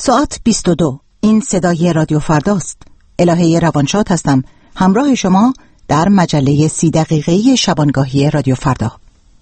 ساعت 22. این صدای رادیو فرداست. الهه روانشاد هستم، همراه شما در مجله 30 دقیقه‌ای شبانگاهی رادیو فردا.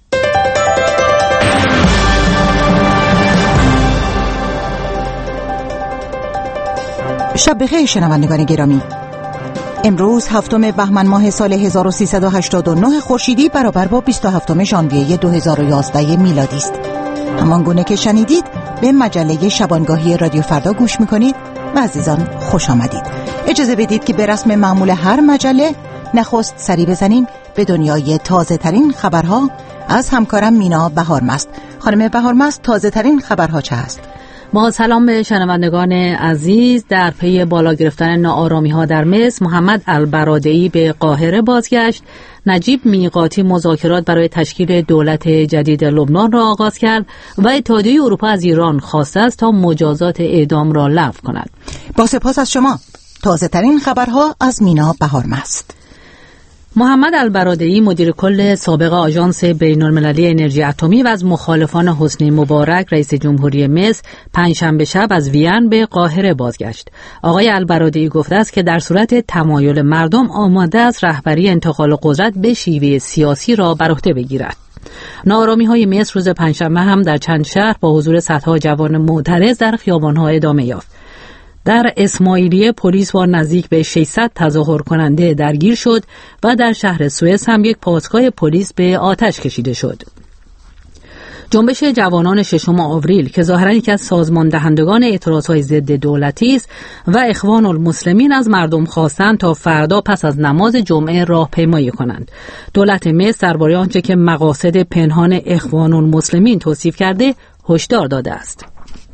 شب بخیر شنوندگان گرامی. امروز 7 بهمن ماه سال 1389 خورشیدی برابر با 27 ژانویه 2011 میلادی است. همان گونه که شنیدید به مجله شبانگاهی رادیو فردا گوش میکنید و عزیزان خوش آمدید. اجازه بدید که به رسم معمول هر مجله نخست سری بزنیم به دنیای تازه ترین خبرها از همکارم مینا بهارمست. خانم بهارمست، تازه ترین خبرها چه هست؟ با سلام به شنوندگان عزیز. در پی بالا گرفتن ناآرامی‌ها در مصر، محمد البرادعی به قاهره بازگشت. نجیب میقاتی مذاکرات برای تشکیل دولت جدید لبنان را آغاز کرد و اتحادیه اروپا از ایران خواسته است تا مجازات اعدام را لغو کند. با سپاس از شما. تازه ترین خبرها از مینا بهارمست. محمد البرادعی مدیر کل سابق آژانس بین‌المللی انرژی اتمی و از مخالفان حسنی مبارک رئیس جمهوری مصر پنجشنبه شب از وین به قاهره بازگشت. آقای البرادعی گفته است که در صورت تمایل مردم آماده است رهبری انتقال قدرت به شیوه سیاسی را بر عهده بگیرد. ناآرامی‌های مصر روز پنجشنبه هم در چند شهر با حضور صدها جوان معترض در خیابان‌ها ادامه یافت. در اسماعیلیه پلیس با نزدیک به 600 تظاهر کننده درگیر شد و در شهر سوئیس هم یک پاسگاه پلیس به آتش کشیده شد. جنبش جوانان 6 آوریل که ظاهراً یکی از سازمان دهندگان اعتراضهای ضد دولتی است و اخوان المسلمین از مردم خواستند تا فردا پس از نماز جمعه راهپیمایی کنند. دولت مصر درباره آنچه که مقاصد پنهان اخوان المسلمین توصیف کرده هشدار داده است.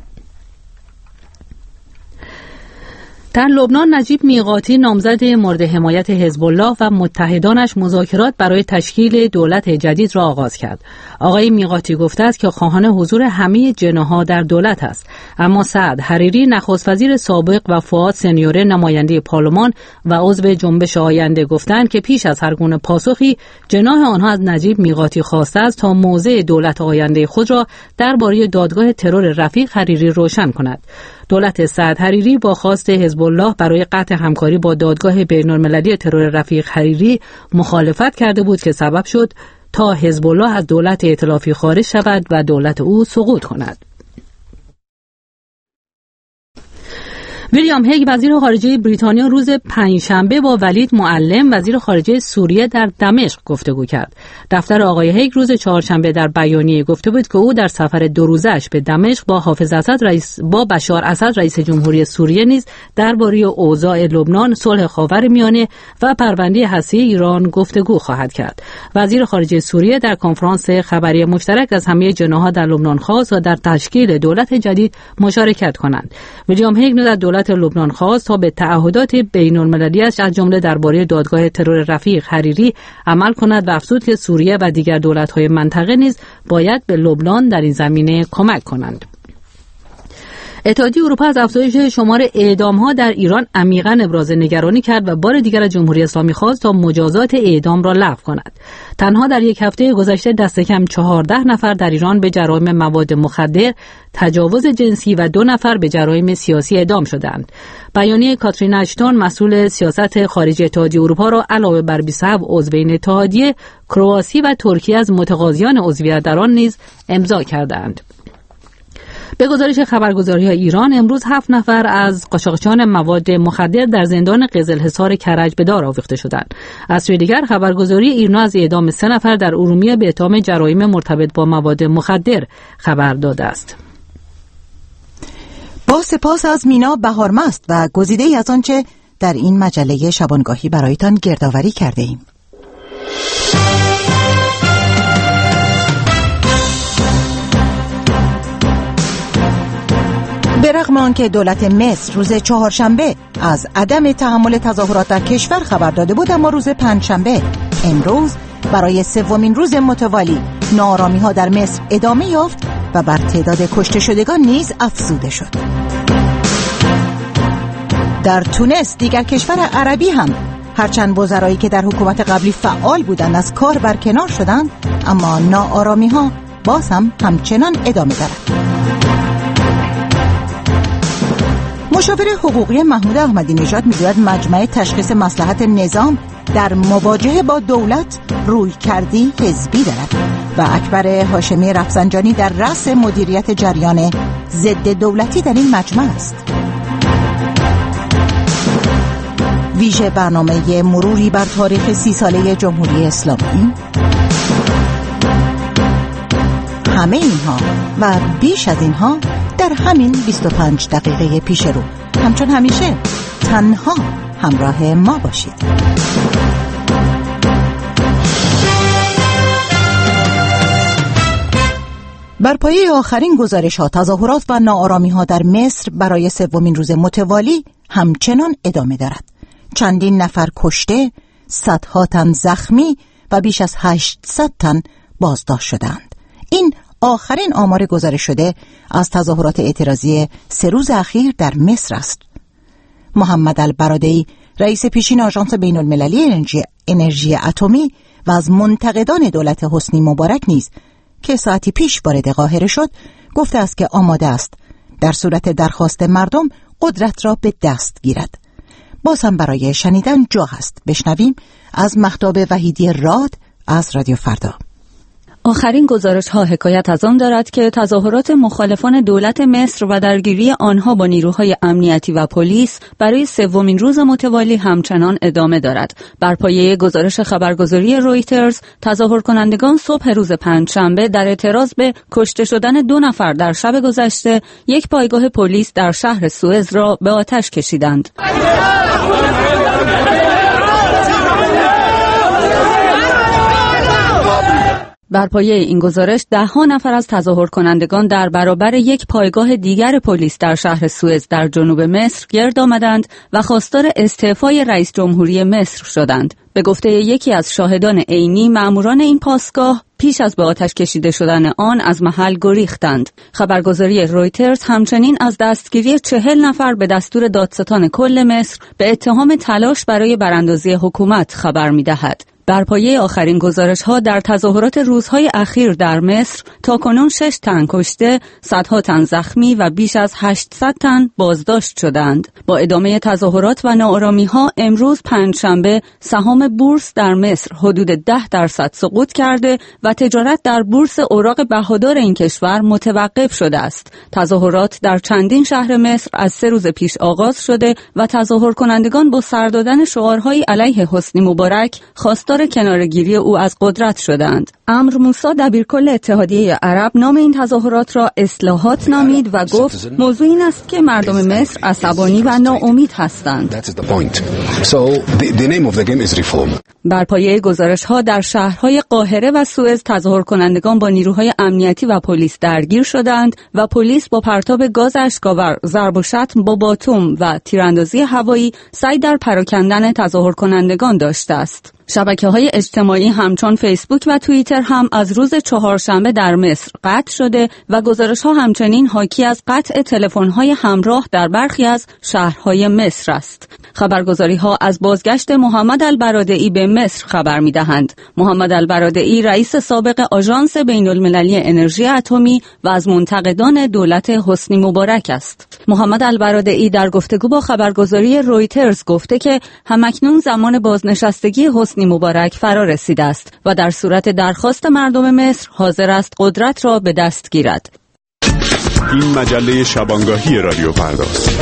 در لبنان نجیب میقاتی نامزد مورد حمایت حزب الله و متحدانش مذاکرات برای تشکیل دولت جدید را آغاز کرد. آقای میقاتی گفته است که خواهان حضور همه جناح‌ها در دولت است، اما سعد حریری نخست وزیر سابق و فؤاد سنیوره نماینده پارلمان و عضو جنبش آینده گفتند که پیش از هر گونه پاسخی جناح آنها از نجیب میقاتی خواسته است تا موضع دولت آینده خود را درباره دادگاه ترور رفیق حریری روشن کند. دولت سعد حریری با خواست حزب الله برای قطع همکاری با دادگاه بین‌المللی ترور رفیق حریری مخالفت کرده بود که سبب شد تا حزب الله از دولت ائتلافی خارج شود و دولت او سقوط کند. ویلیام هیگ وزیر خارجه بریتانیا روز پنجشنبه با ولید معلم وزیر خارجه سوریه در دمشق گفتگو کرد. دفتر آقای هیگ روز چهارشنبه در بیانیه گفته بود که او در سفر 2 روزه‌اش به دمشق با بشار اسد رئیس جمهوری سوریه نیز درباره اوضاع لبنان، صلح خاورمیانه و پرونده هسته‌ای ایران گفتگو خواهد کرد. وزیر خارجه سوریه در کنفرانس خبری مشترک از همه جناح‌ها در لبنان خواست و در تشکیل دولت جدید مشارکت کنند. ویلیام هیگ دولت لبنان خواست تا به تعهدات بین‌المللی‌اش از جمله درباره دادگاه ترور رفیق حریری عمل کند و افزود که سوریه و دیگر دولت‌های منطقه نیز باید به لبنان در این زمینه کمک کنند. اتحادیه اروپا از افزایش شمار اعدام‌ها در ایران عمیقاً ابراز نگرانی کرد و بار دیگر از جمهوری اسلامی خواست تا مجازات اعدام را لغو کند. تنها در یک هفته گذشته دست کم 14 نفر در ایران به جرایم مواد مخدر، تجاوز جنسی و 2 نفر به جرایم سیاسی اعدام شدند. بیانیه کاترین اشتون مسئول سیاست خارجی اتحادیه اروپا را علاوه بر 27 عضو این اتحادیه، کرواسی و ترکیه از متقاضیان عضویت در آن نیز امضا کردند. به گزارش خبرگزاری‌های ایران امروز 7 نفر از قاچاقچیان مواد مخدر در زندان قزلحصار کرج به دار آویخته شدند. از سوی دیگر خبرگزاری ایرنا از اعدام 3 نفر در ارومیه به اتهام جرایم مرتبط با مواد مخدر خبر داده است. با سپاس از مینا بهارمست و گزیده‌ای از آنچه در این مجله شبانگاهی برایتان گردآوری کرده ایم. به رغم آنکه دولت مصر روز چهارشنبه از عدم تحمل تظاهرات در کشور خبر داده بود، اما روز پنجشنبه امروز برای 3مین روز متوالی ناآرامی‌ها در مصر ادامه یافت و بر تعداد کشته شدگان نیز افزوده شد. در تونس، دیگر کشور عربی، هم هرچند وزرایی که در حکومت قبلی فعال بودند از کار برکنار شدند، اما ناآرامی‌ها باز هم همچنان ادامه دارد. مشاور حقوقی محمود احمدی نژاد میگوید مجمع تشخیص مصلحت نظام در مواجهه با دولت رویکردی حزبی دارد و اکبر هاشمی رفسنجانی در رأس مدیریت جریان ضد دولتی در این مجمع است. ویژه برنامه مروری بر تاریخ 30 ساله جمهوری اسلامی. همه اینها و بیش از اینها در همین 25 دقیقه پیش رو. همچون همیشه تنها همراه ما باشید. بر پایه آخرین گزارش‌ها، تظاهرات و ناآرامی‌ها در مصر برای سومین روز متوالی همچنان ادامه دارد. چندین نفر کشته، صدها تن زخمی و بیش از 800 تن بازداشت شدند. این آخرین آمار گزارش شده از تظاهرات اعتراضی 3 روز اخیر در مصر است. محمد البرادعی، رئیس پیشین آژانس بین‌المللی انرژی اتمی و از منتقدان دولت حسنی مبارک نیز که ساعتی پیش وارد قاهره شد، گفته است که آماده است در صورت درخواست مردم قدرت را به دست گیرد. باز هم برای شنیدن جا هست. بشنویم از مهتاب وحیدی راد از رادیو فردا. آخرین گزارش ها حکایت از آن دارد که تظاهرات مخالفان دولت مصر و درگیری آنها با نیروهای امنیتی و پلیس برای سومین روز متوالی همچنان ادامه دارد. بر پایه گزارش خبرگزاری رویترز، تظاهر کنندگان صبح روز پنجشنبه در اعتراض به کشته شدن 2 نفر در شب گذشته یک پایگاه پلیس در شهر سوئز را به آتش کشیدند. بر پایه این گزارش 10 نفر از تظاهر کنندگان در برابر یک پایگاه دیگر پلیس در شهر سوئز در جنوب مصر گرد آمدند و خواستار استعفای رئیس جمهوری مصر شدند. به گفته یکی از شاهدان عینی، ماموران این پاسگاه پیش از به آتش کشیده شدن آن از محل گریختند. خبرگزاری رویترز همچنین از دستگیری 40 نفر به دستور دادستان کل مصر به اتهام تلاش برای براندازی حکومت خبر می‌دهد. بر پایه آخرین گزارش‌ها در تظاهرات روزهای اخیر در مصر تاکنون 6 تن کشته، صدها تن زخمی و بیش از 800 تن بازداشت شدند. با ادامه تظاهرات و ناآرامی‌ها، امروز پنجشنبه سهام بورس در مصر حدود 10% سقوط کرده و تجارت در بورس اوراق بهادار این کشور متوقف شده است. تظاهرات در چندین شهر مصر از 3 روز پیش آغاز شده و تظاهر کنندگان با سر دادن شعارهای علیه حسنی مبارک خواستار کنارگیری او از قدرت شدند. عمرو موسی، دبیرکل اتحادیه عرب، نام این تظاهرات را اصلاحات نامید و گفت موضوع این است که مردم مصر عصبانی و ناامید هستند. بر پایه گزارش‌ها در شهرهای قاهره و سوئز، تظاهر کنندگان با نیروهای امنیتی و پلیس درگیر شدند و پلیس با پرتاب گاز اشک‌آور، ضرب و شتم با باتوم و تیراندازی هوایی سعی در پراکندن تظاهر کنندگان داشته است. شبکه‌های اجتماعی همچون فیسبوک و توییتر هم از روز چهارشنبه در مصر قطع شده و گزارش‌ها همچنین حاکی از قطع تلفن‌های همراه در برخی از شهرهای مصر است. خبرگزاری‌ها از بازگشت محمد البرادعی به مصر خبر می‌دهند. محمد البرادعی رئیس سابق آژانس بین‌المللی انرژی اتمی و از منتقدان دولت حسنی مبارک است. محمد البرادعی در گفتگو با خبرگزاری رویترز گفته که همکنون زمان بازنشستگی حسنی مبارک فرا رسیده است و در صورت درخواست مردم مصر حاضر است قدرت را به دست گیرد. این مجله شبانگاهی رادیو فرداست.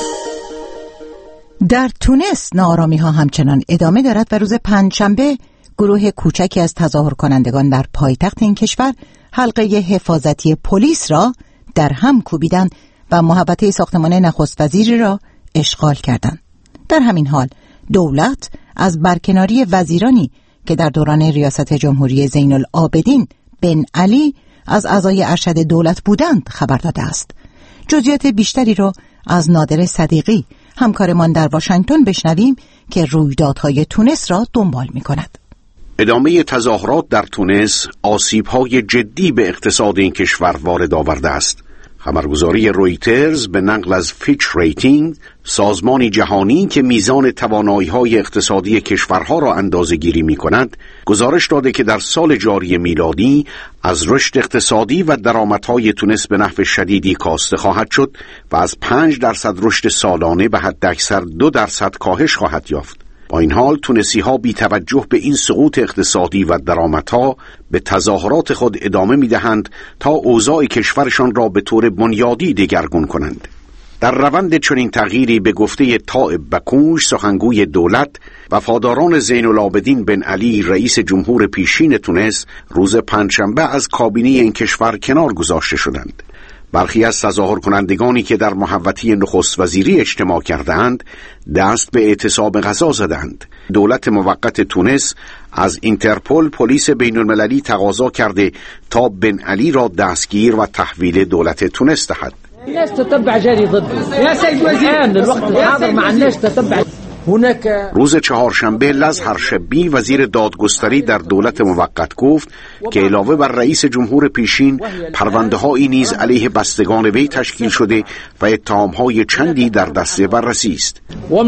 در تونس ناآرامی‌ها همچنان ادامه دارد و روز پنجشنبه گروه کوچکی از تظاهر کنندگان در پایتخت این کشور حلقه حفاظتی پلیس را در هم کوبیدند و محوطه ساختمان نخست وزیری را اشغال کردند. در همین حال دولت از برکناری وزیرانی که در دوران ریاست جمهوری زین العابدین بن علی از اعضای ارشد دولت بودند خبر داده است. جزئیات بیشتری را از نادر صدیقی، همکارمان در واشنگتن، بشنویم که رویدادهای تونس را دنبال می کند. ادامه تظاهرات در تونس آسیب‌های جدی به اقتصاد این کشور وارد آورده است. خبرگزاری رویترز به نقل از فیچ ریتینگ، سازمانی جهانی که میزان توانایی‌های اقتصادی کشورها را اندازه‌گیری می‌کند، گزارش داده که در سال جاری میلادی از رشد اقتصادی و درآمدهای تونس به نحو شدیدی کاسته خواهد شد و از 5% رشد سالانه به حداکثر 2% کاهش خواهد یافت. با این حال تونسی‌ها بی توجه به این سقوط اقتصادی و درآمدها به تظاهرات خود ادامه می‌دهند تا اوضاع کشورشان را به طور بنیادی دگرگون کنند. در روند چنین تغییری به گفته طائب بکوش، سخنگوی دولت، وفاداران زین العابدین بن علی رئیس جمهور پیشین تونس روز پنجشنبه از کابینه این کشور کنار گذاشته شدند. برخی از تظاهر کنندگانی که در محوطه نخست وزیری اجتماع کردند دست به اعتصاب غذا زدند. دولت موقت تونس از اینترپل پلیس بین المللی تقاضا کرده تا بن علی را دستگیر و تحویل دولت تونس دهد. الناس تتبع جاري ضده يا سيد وزير الوقت الحاضر مع الناس تتبع. روز چهارشنبه لظهر شبی وزیر دادگستری در دولت موقت گفت که علاوه بر رئیس جمهور پیشین پرونده‌هایی نیز علیه بستگان وی تشکیل شده و اتهام‌های چندی در دست بررسی است.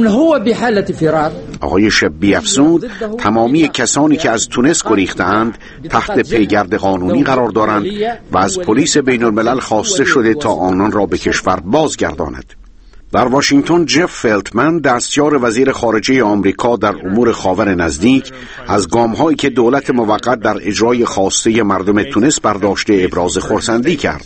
آقای شبی افزود تمامی کسانی که از تونس گریخته‌اند تحت پیگرد قانونی قرار دارند و از پلیس بین الملل خواسته شده تا آنان را به کشور بازگرداند. در واشنگتن جف فلتمن دستیار وزیر خارجه آمریکا در امور خاور نزدیک از گام‌هایی که دولت موقت در اجرای خواسته مردم تونس برداشته ابراز خرسندی کرد.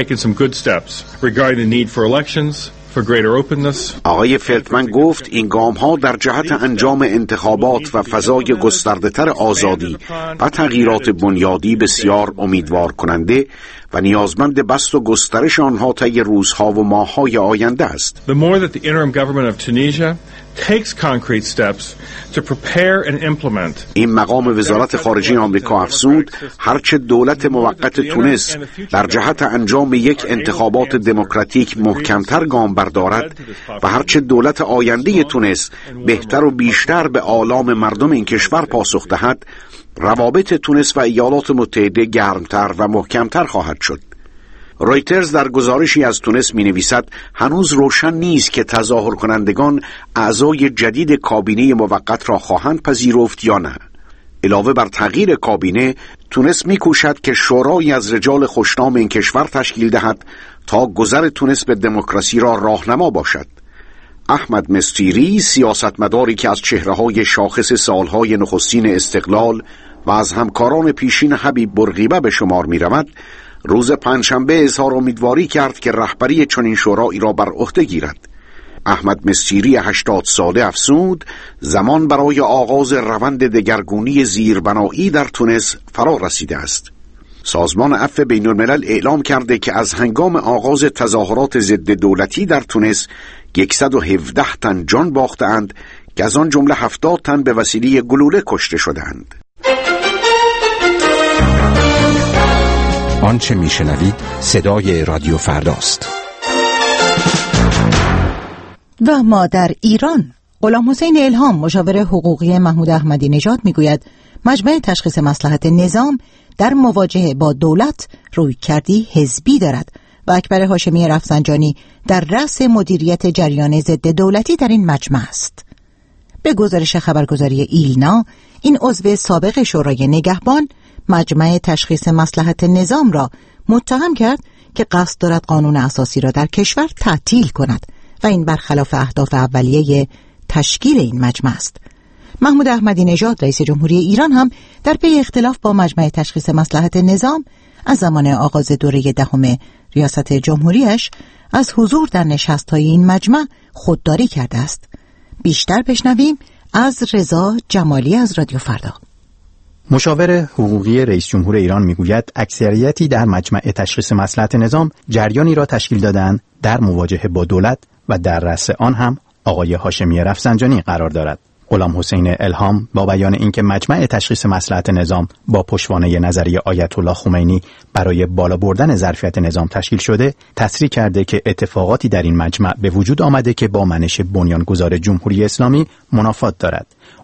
آقای فلتمن گفت این گام‌ها در جهت انجام انتخابات و فضای گسترده‌تر آزادی و تغییرات بنیادی بسیار امیدوار کننده و نیازمند بسط و گسترش آنها طی روزها و ماه‌های آینده است. The more that the interim government of Tunisia takes concrete steps to prepare and implement. این مقام وزارت خارجه آمریکا افزود هرچه دولت موقت تونس در جهت انجام یک انتخابات دموکراتیک محکمتر گام بردارد و هرچه دولت آینده تونس بهتر و بیشتر به آلام مردم این کشور پاسخ دهد، روابط تونس و ایالات متحده گرمتر و محکمتر خواهد شد. رویترز در گزارشی از تونس می نویسد هنوز روشن نیست که تظاهر کنندگان اعضای جدید کابینه موقت را خواهند پذیرفت یا نه. علاوه بر تغییر کابینه، تونس می کوشد که شورایی از رجال خوشنام این کشور تشکیل دهد تا گذر تونس به دموکراسی را راهنما باشد. احمد مستیری، سیاستمداری که از چهره‌های شاخص سالهای نخستین استقلال و از همکاران پیشین حبیب بورقیبه به شمار می رود، روز پنجشنبه اظهار امیدواری کرد که رهبری چنین شورایی را بر عهده گیرد. احمد مستیری 80 ساله افزود زمان برای آغاز روند دگرگونی زیربنایی در تونس فرا رسیده است. سازمان عفو بین الملل اعلام کرده که از هنگام آغاز تظاهرات ضد دولتی در تونس 117 تن جان باختند که از آن جمله 70 تن به وسیله گلوله کشته شدند. آنچه میشنوید صدای رادیو فرداست. و ما در ایران، غلام حسین الهام مشاور حقوقی محمود احمدی نژاد میگوید مجمع تشخیص مصلحت نظام در مواجهه با دولت رویکردی حزبی دارد و اکبر هاشمی رفسنجانی در رأس مدیریت جریان ضد دولتی در این مجمع است. به گزارش خبرگزاری ایلنا، این عضو سابق شورای نگهبان مجمع تشخیص مصلحت نظام را متهم کرد که قصد دارد قانون اساسی را در کشور تعطیل کند و این برخلاف اهداف اولیه تشکیل این مجمع است. محمود احمدی نژاد رئیس جمهوری ایران هم در پی اختلاف با مجمع تشخیص مصلحت نظام از زمان آغاز دوره 10 ریاست جمهوریش از حضور در نشست‌های این مجمع خودداری کرده است. بیشتر بشنویم از رضا جمالی از رادیو فردا. مشاور حقوقی رئیس جمهور ایران میگوید اکثریتی در مجمع تشخیص مصلحت نظام جریانی را تشکیل دادند در مواجهه با دولت و در رأس آن هم آقای هاشمی رفسنجانی قرار دارد. غلام حسین الهام با بیان اینکه مجمع تشخیص مصلحت نظام با پشتوانه نظریه آیت الله خمینی برای بالا بردن ظرفیت نظام تشکیل شده، تصریح کرده که اتفاقاتی در این مجمع به وجود آمده که با منش بنیانگذار جمهوری اسلامی منافات دارد.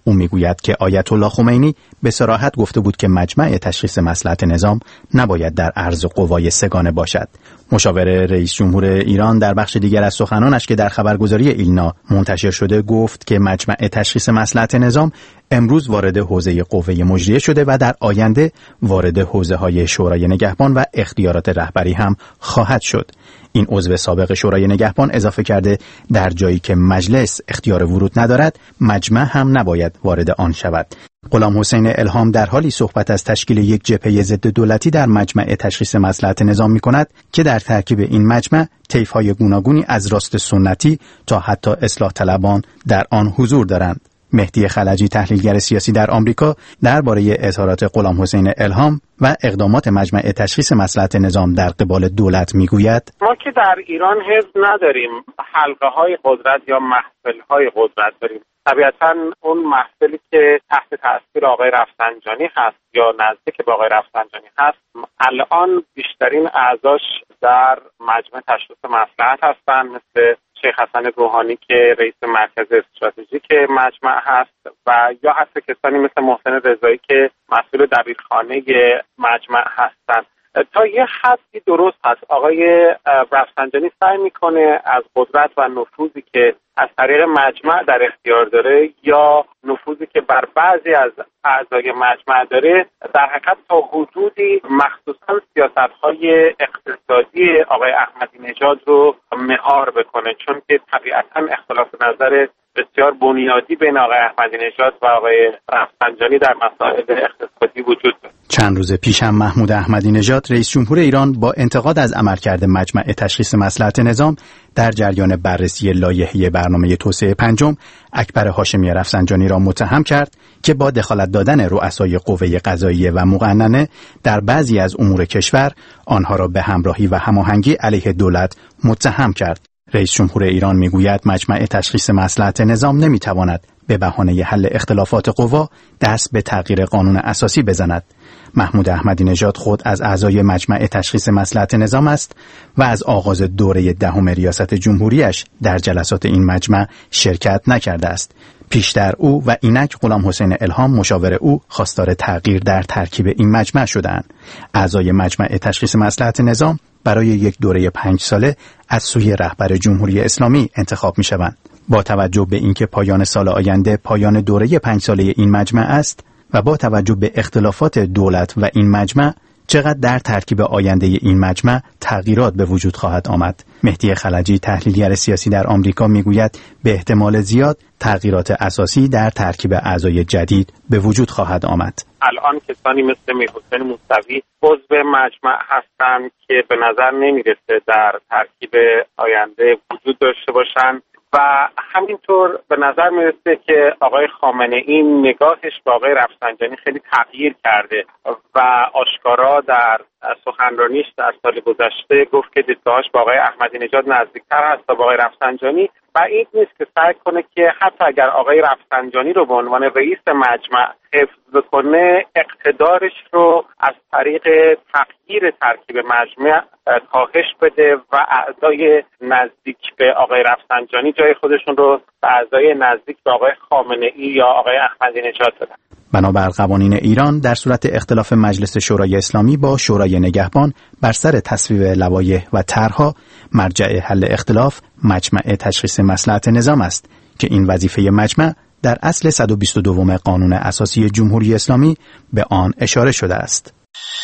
او میگوید که آیت الله خمینی به صراحت گفته بود که مجمع تشخیص مصلحت نظام نباید در عرض قوای سگانه باشد. مشاور رئیس جمهور ایران در بخش دیگر از سخنانش که در خبرگزاری ایلنا منتشر شده گفت که مجمع تشخیص مصلحت نظام امروز وارد حوزه قوه مجریه شده و در آینده وارد حوزه‌های شورای نگهبان و اختیارات رهبری هم خواهد شد. این عضو سابق شورای نگهبان اضافه کرده در جایی که مجلس اختیار ورود ندارد، مجمع هم نباید وارد آن شود. غلام حسین الهام در حالی صحبت از تشکیل یک جبهه ضد دولتی در مجمع تشخیص مصلحت نظام می‌کند که در ترکیب این مجمع طیف‌های گوناگونی از راست سنتی تا حتی اصلاح طلبان در آن حضور دارند. مهدی خلجی تحلیلگر سیاسی در آمریکا درباره اظهارات غلام حسین الهام و اقدامات مجمع تشخیص مصلحت نظام در قبال دولت میگوید: ما که در ایران حزب نداریم، حلقه‌های قدرت یا محفل‌های قدرت داریم. طبیعتاً اون محفلی که تحت تاثیر آقای رفسنجانی هست یا نزدیک به آقای رفسنجانی هست، الان بیشترین اعضاش در مجمع تشخیص مصلحت هستند، مثل شیخ حسن روحانی که رئیس مرکز استراتژیک مجمع هست و یا حتی کسانی مثل محسن رضایی که مسئول دبیرخانه مجمع هستند. تا یه حدی درست هست. آقای رفسنجانی سعی میکنه از قدرت و نفوذی که از طریق مجمع در اختیار داره یا نفوذی که بر بعضی از اعضای مجمع داره، در حقیقت تا حدودی مخصوصا سیاست‌های اقتصادی آقای احمدی نژاد رو مهار بکنه، چون که طبیعتاً اختلاف نظر بسیار بنیادی بین آقای احمدی نژاد و آقای رفسنجانی در مسائل اقتصادی وجود داره. چند روز پیش هم محمود احمدی نژاد رئیس جمهور ایران با انتقاد از عملکرد مجمع تشخیص مصلحت نظام در جریان بررسی لایحه برنامه توسعه پنجم اکبر هاشمی رفسنجانی را متهم کرد که با دخالت دادن رؤسای قوه قضاییه و مقننه در بعضی از امور کشور آنها را به همراهی و هماهنگی علیه دولت متهم کرد. رئیس جمهور ایران میگوید مجمع تشخیص مصلحت نظام نمیتواند به بهانه حل اختلافات قوا دست به تغییر قانون اساسی بزند. محمود احمدی نژاد خود از اعضای مجمع تشخیص مصلحت نظام است و از آغاز دوره دهم ریاست جمهوریش در جلسات این مجمع شرکت نکرده است. پیشتر او و اینک غلام حسین الهام مشاور او خواستار تغییر در ترکیب این مجمع شدند. اعضای مجمع تشخیص مصلحت نظام برای یک دوره 5 ساله از سوی رهبر جمهوری اسلامی انتخاب می شوند. با توجه به اینکه پایان سال آینده پایان دوره 5 ساله این مجمع است و با توجه به اختلافات دولت و این مجمع، چقدر در ترکیب آینده این مجمع تغییرات به وجود خواهد آمد. مهدی خلجی تحلیلگر سیاسی در آمریکا میگوید به احتمال زیاد تغییرات اساسی در ترکیب اعضای جدید به وجود خواهد آمد. الان کسانی مثل میرحسین موسوی عضو مجمع هستند که به نظر نمیرسه در ترکیب آینده وجود داشته باشند و همینطور به نظر میرسه که آقای خامنه‌ای نگاهش به آقای رفسنجانی خیلی تغییر کرده و آشکارا در سخنرانیش در سال گذشته گفت که دیدگاهش با آقای احمدی نژاد نزدیکتر هست تا با آقای رفسنجانی. بعید نیست که سعی کنه که حتی اگر آقای رفسنجانی رو به عنوان رئیس مجمع حفظ کنه، اقتدارش رو از طریق تغییر ترکیب مجمع کاهش بده و اعضای نزدیک به آقای رفسنجانی جای خودشون رو به اعضای نزدیک به آقای خامنه‌ای یا آقای احمدی نژاد بدن. بنابر قوانین ایران در صورت اختلاف مجلس شورای اسلامی با شورای نگهبان بر سر تصویب لوایح و طرح‌ها، مرجع حل اختلاف مجمع تشخیص مصلحت نظام است که این وظیفه مجمع در اصل 122 قانون اساسی جمهوری اسلامی به آن اشاره شده است.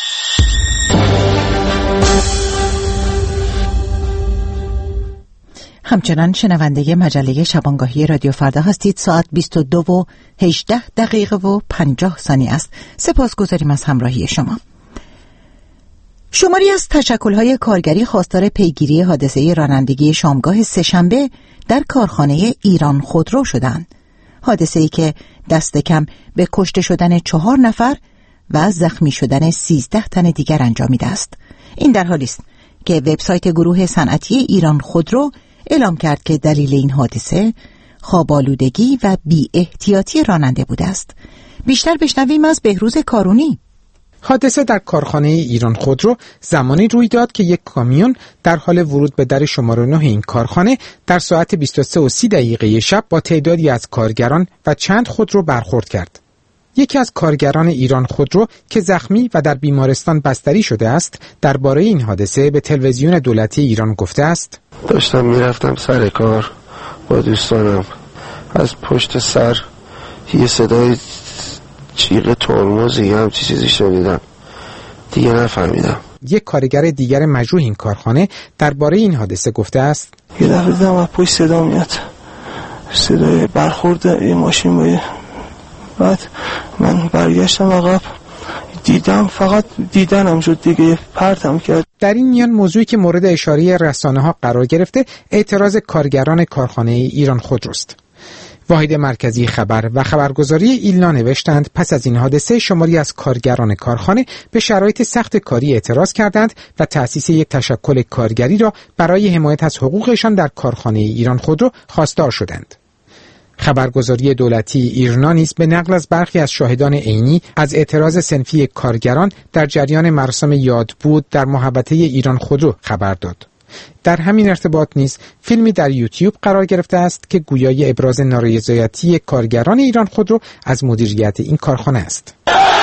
همچنان شنونده مجله شبانگاهی رادیو فردا هستید. ساعت 22:18 و 50 ثانیه است. سپاسگزاریم از همراهی شما. شماری از تشکل‌های کارگری خواستار پیگیری حادثه رانندگی شامگاه سه‌شنبه در کارخانه ایران خودرو شدند. حادثه‌ای که دست کم به کشته شدن 4 نفر و زخمی شدن 13 تن دیگر انجامیده است. این در حالی است که وبسایت گروه صنعتی ایران خودرو اعلام کرد که دلیل این حادثه خواب‌آلودگی و بی احتیاطی راننده بوده است. بیشتر بشنویم از بهروز کارونی. حادثه در کارخانه ایران خودرو زمانی روی داد که یک کامیون در حال ورود به در شماره 9 این کارخانه در ساعت 23:30 شب با تعدادی از کارگران و چند خودرو برخورد کرد. یکی از کارگران ایران خودرو که زخمی و در بیمارستان بستری شده است درباره این حادثه به تلویزیون دولتی ایران گفته است: داشتم میرفتم سر کار با دوستانم، از پشت سر یه صدای جیغ ترمزی هم چیزی شنیدم، دیگه نفهمیدم. یک کارگر دیگر مجروح این کارخانه درباره این حادثه گفته است: یه دفعه دیدم از پشت صدا میاد، صدای برخورد یه ماشین بود. بعد من برگشتم عقب، دیدم، فقط دیدنم شد دیگه، پرتم کرد. در این میان موضوعی که مورد اشاره رسانه‌ها قرار گرفته اعتراض کارگران کارخانه ایران خودروست. واحد مرکزی خبر و خبرگزاری ایلنا نوشتند پس از این حادثه شماری از کارگران کارخانه به شرایط سخت کاری اعتراض کردند و تأسیس یک تشکل کارگری را برای حمایت از حقوقشان در کارخانه ایران خودرو خواستار شدند. خبرگزاری دولتی ایرنا نیز به نقل از برخی از شاهدان عینی از اعتراض صنفی کارگران در جریان مراسم یادبود در محوطه ایران خودرو خبر داد. در همین ارتباط نیز فیلمی در یوتیوب قرار گرفته است که گویای ابراز نارضایتی کارگران ایران خودرو از مدیریت این کارخانه است.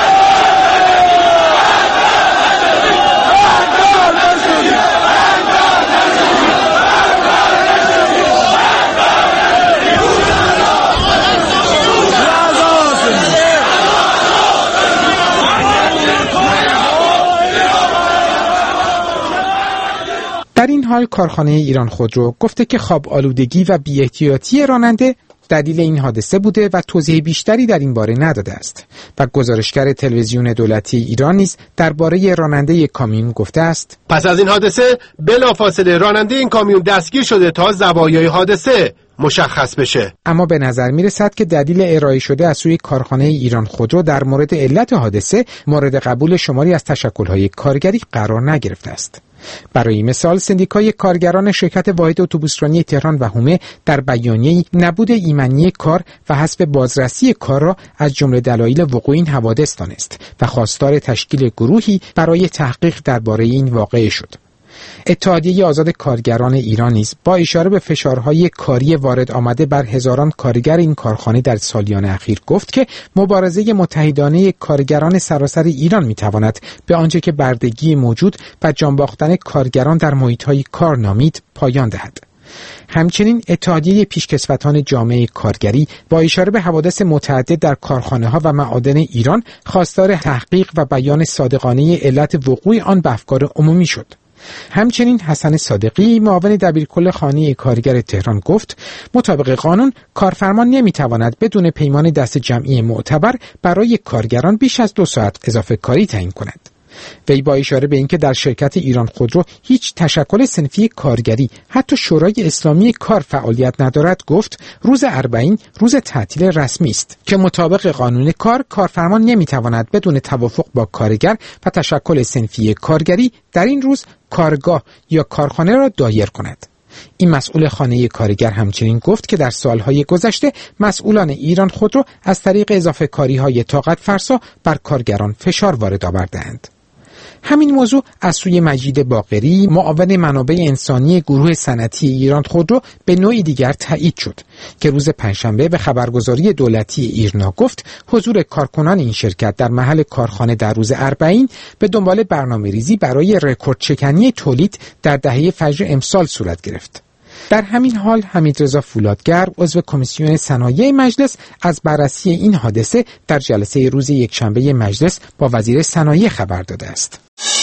در این حال کارخانه ایران خودرو گفته که خواب آلودگی و بی‌احتیاطی راننده دلیل این حادثه بوده و توضیح بیشتری در این باره نداده است و گزارشگر تلویزیون دولتی ایران نیز درباره راننده کامیون گفته است: پس از این حادثه بلافاصله راننده این کامیون دستگیر شده تا زوایای حادثه مشخص بشه. اما به نظر میرسد که دلیل ارائه شده از سوی کارخانه ایران خودرو در مورد علت حادثه مورد قبول شماری از تشکل‌های کارگری قرار نگرفته است. برای مثال سندیکای کارگران شرکت واحد اتوبوسرانی تهران و حومه در بیانیه‌ای نبود ایمنی کار و حذف بازرسی کار را از جمله دلایل وقوع این حوادث دانست و خواستار تشکیل گروهی برای تحقیق درباره این واقعه شد. اتحادیه آزاد کارگران ایران نیز با اشاره به فشارهای کاری وارد آمده بر هزاران کارگر این کارخانه در سالیان اخیر گفت که مبارزه متحدانه کارگران سراسر ایران میتواند به آنچه که بردگی موجود و جان باختن کارگران در محیط‌های کار نامید پایان دهد. همچنین اتحادیه پیشکسوتان جامعه کارگری با اشاره به حوادث متعدد در کارخانه‌ها و معادن ایران خواستار تحقیق و بیان صادقانه علت وقوع آن به افکار عمومی شد. همچنین حسن صادقی معاون دبیرکل خانه کارگر تهران گفت مطابق قانون کارفرما نمیتواند بدون پیمان دست جمعی معتبر برای کارگران بیش از 2 ساعت اضافه کاری تعیین کند. وی با اشاره به اینکه در شرکت ایران خودرو هیچ تشکل صنفی کارگری حتی شورای اسلامی کار فعالیت ندارد گفت روز اربعین روز تعطیل رسمی است که مطابق قانون کار کارفرما نمیتواند بدون توافق با کارگر و تشکل صنفی کارگری در این روز کارگاه یا کارخانه را دایر کند. این مسئول خانه کارگر همچنین گفت که در سالهای گذشته مسئولان ایران خودرو از طریق اضافه کاری‌های طاقت فرسا بر کارگران فشار وارد آوردند. همین موضوع از سوی مجید باقری معاون منابع انسانی گروه صنعتی ایران خودرو به نوعی دیگر تایید شد که روز پنجشنبه به خبرگزاری دولتی ایرنا گفت حضور کارکنان این شرکت در محل کارخانه در روز اربعین به دنبال برنامه‌ریزی برای رکورد شکنی تولید در دهه فجر امسال صورت گرفت. در همین حال حمیدرضا فولادگر عضو کمیسیون صنایع مجلس از بررسی این حادثه در جلسه روز یکشنبه مجلس با وزیر صنایع خبر داده است.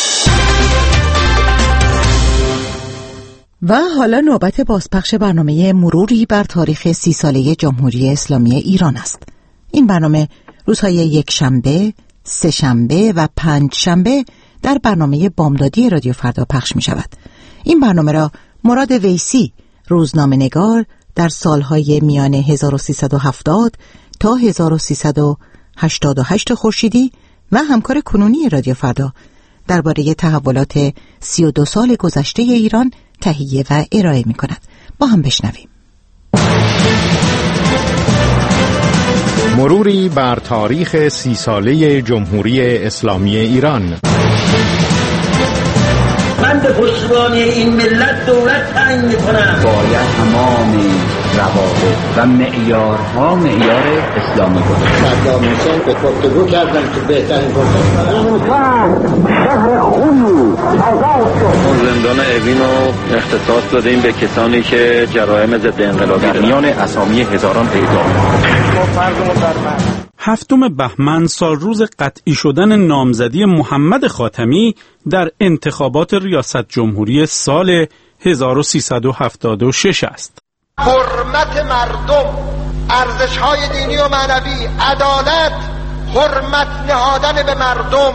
و حالا نوبت بازپخش برنامه مروری بر تاریخ 30 ساله جمهوری اسلامی ایران است. این برنامه روزهای یکشنبه، سه‌شنبه و پنجشنبه در برنامه بامدادی رادیو فردا پخش می شود. این برنامه را مراد ویسی، روزنامه‌نگار، در سالهای میان 1370 تا 1388 خورشیدی و همکار کنونی رادیو فردا درباره تحولات 32 سال گذشته ایران تهیه و ارائه می کند. با هم بشنویم. مروری بر تاریخ 30 ساله جمهوری اسلامی ایران. من به پشتیبانی این ملت دولت تعیین میکنم. باید تمام روابط و معیارها معیار اسلامی باشه. صدام حسین به گفتگو کردن که بهترین زندان اوین رو اختصاص دادیم به کسانی که جرایم ضد انقلابی در میان اسامی هزاران اعدام. 7 بهمن سالروز قطعی شدن نامزدی محمد خاتمی در انتخابات ریاست جمهوری سال 1376 است. حرمت مردم، ارزش‌های دینی و معنوی، عدالت، حرمت نهادن به مردم،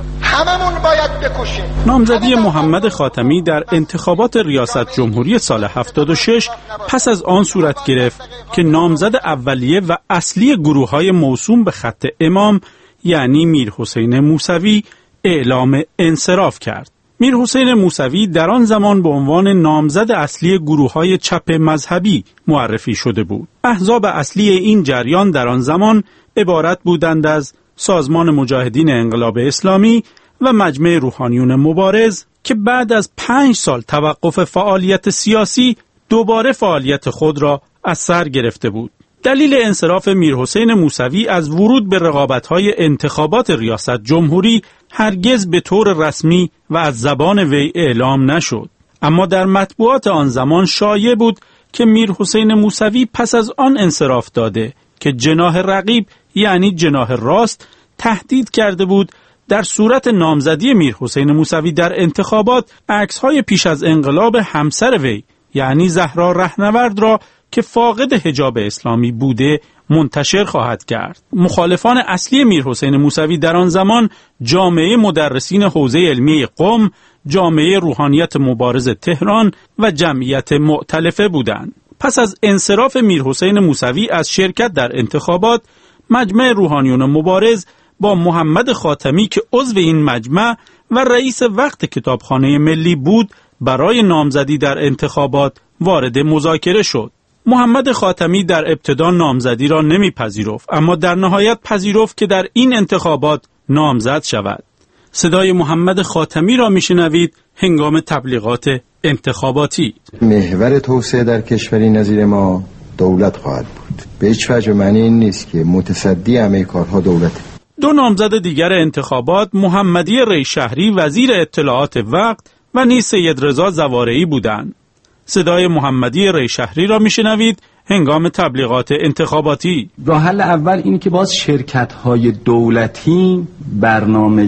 هممون باید بکوشیم. نامزدی محمد خاتمی در انتخابات ریاست جمهوری سال 76 پس از آن صورت گرفت که نامزد اولیه و اصلی گروه‌های موسوم به خط امام یعنی میرحسین موسوی اعلام انصراف کرد. میرحسین موسوی در آن زمان به عنوان نامزد اصلی گروه‌های چپ مذهبی معرفی شده بود. احزاب اصلی این جریان در آن زمان عبارت بودند از سازمان مجاهدین انقلاب اسلامی و مجمع روحانیون مبارز که بعد از 5 سال توقف فعالیت سیاسی دوباره فعالیت خود را از سر گرفته بود. دلیل انصراف میرحسین موسوی از ورود به رقابت‌های انتخابات ریاست جمهوری هرگز به طور رسمی و از زبان وی اعلام نشد، اما در مطبوعات آن زمان شایع بود که میرحسین موسوی پس از آن انصراف داده که جناح رقیب یعنی جناح راست تهدید کرده بود در صورت نامزدی میرحسین موسوی در انتخابات عکس‌های پیش از انقلاب همسر وی یعنی زهرا رهنورد را که فاقد حجاب اسلامی بوده منتشر خواهد کرد. مخالفان اصلی میرحسین موسوی در آن زمان جامعه مدرسین حوزه علمی قم، جامعه روحانیت مبارز تهران و جمعیت مؤتلفه بودند. پس از انصراف میرحسین موسوی از شرکت در انتخابات، مجمع روحانیون مبارز با محمد خاتمی که عضو این مجمع و رئیس وقت کتابخانه ملی بود برای نامزدی در انتخابات وارد مذاکره شد. محمد خاتمی در ابتدا نامزدی را نمیپذیرفت، اما در نهایت پذیرفت که در این انتخابات نامزد شود. صدای محمد خاتمی را میشنوید هنگام تبلیغات انتخاباتی. محور توسعه در کشوری نظیر ما دولت خواهد بود. به هیچ وجه معنی این نیست که متصدی همه کارها دولته. 2 نامزد دیگر انتخابات محمدی ریشهری وزیر اطلاعات وقت و نیز سید رضا زوارعی بودند. صدای محمدی ریشهری را میشنوید هنگام تبلیغات انتخاباتی. راه حل اول اینه که باز شرکت‌های دولتی برنامه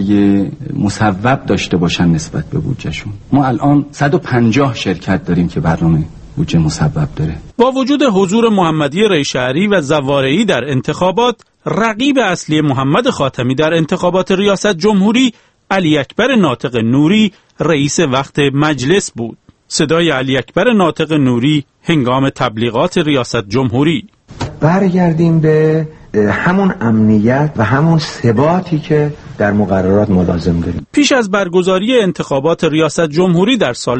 مصوب داشته باشن نسبت به بودجهشون. ما الان 150 شرکت داریم که برنامه بودجه مصوب داره. با وجود حضور محمدی ریشهری و زوارعی در انتخابات، رقیب اصلی محمد خاتمی در انتخابات ریاست جمهوری علی اکبر ناطق نوری رئیس وقت مجلس بود. صدای علی اکبر ناطق نوری هنگام تبلیغات ریاست جمهوری. برگردیم به همون امنیت و همون ثباتی که در مقررات ما لازم داریم. پیش از برگزاری انتخابات ریاست جمهوری در سال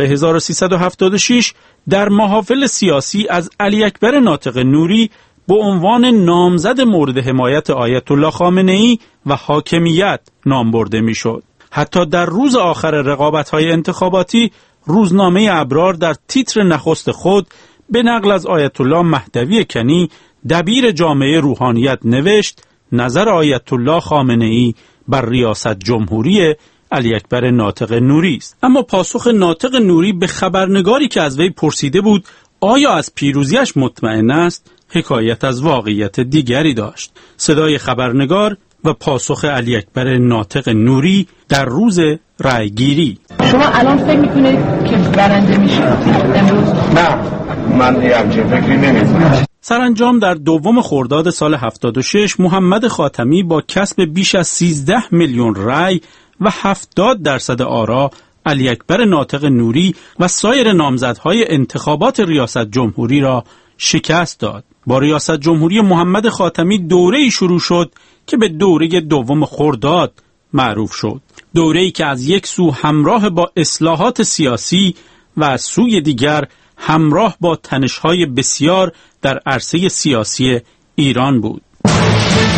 1376 در محافل سیاسی از علی اکبر ناطق نوری به عنوان نامزد مورد حمایت آیت الله خامنه‌ای و حاکمیت نام برده میشد. حتی در روز آخر رقابت‌های انتخاباتی روزنامه ابرار در تیتر نخست خود به نقل از آیت الله مهدوی کنی دبیر جامعه روحانیت نوشت نظر آیت الله خامنه‌ای بر ریاست جمهوری علی اکبر ناطق نوری است. اما پاسخ ناطق نوری به خبرنگاری که از وی پرسیده بود آیا از پیروزیش مطمئن است حکایت از واقعیت دیگری داشت. صدای خبرنگار و پاسخ علی اکبر ناطق نوری در روز رأیگیری. شما الان فکر میکنید که برنده میشه امروز؟ نه، من همچین فکری نمیکنم. سرانجام در 2 خرداد سال 76 محمد خاتمی با کسب بیش از 13 میلیون رأی و 70% آرا علی اکبر ناطق نوری و سایر نامزدهای انتخابات ریاست جمهوری را شکست داد. با ریاست جمهوری محمد خاتمی دوره‌ای شروع شد که به دوره 2 خرداد معروف شد. دوره‌ای که از یک سو همراه با اصلاحات سیاسی و از سوی دیگر همراه با تنش‌های بسیار در عرصه سیاسی ایران بود.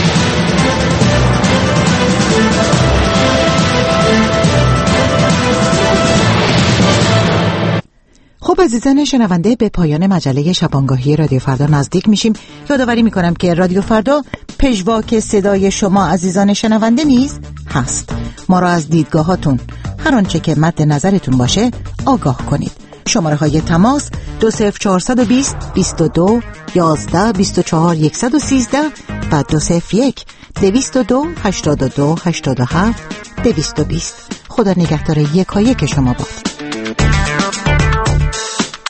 خب عزیزان شنونده، به پایان مجله شبانگاهی رادیو فردا نزدیک میشیم. یادآوری میکنم که رادیو فردا پژواک صدای شما عزیزان شنونده نیز هست. ما را از دیدگاهاتون، هر آنچه که مد نظرتون باشه، آگاه کنید. شماره های تماس 20420 22 11 24 113 و 201 202 82 87 220. خدا نگهدار یکایک شما باد.